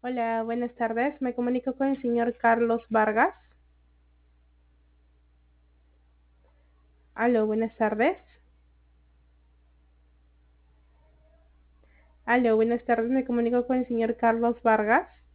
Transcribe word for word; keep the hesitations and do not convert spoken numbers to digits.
Hola, buenas tardes. Me comunico con el señor Carlos Vargas. Aló, buenas tardes. Aló, buenas tardes. Me comunico con el señor Carlos Vargas.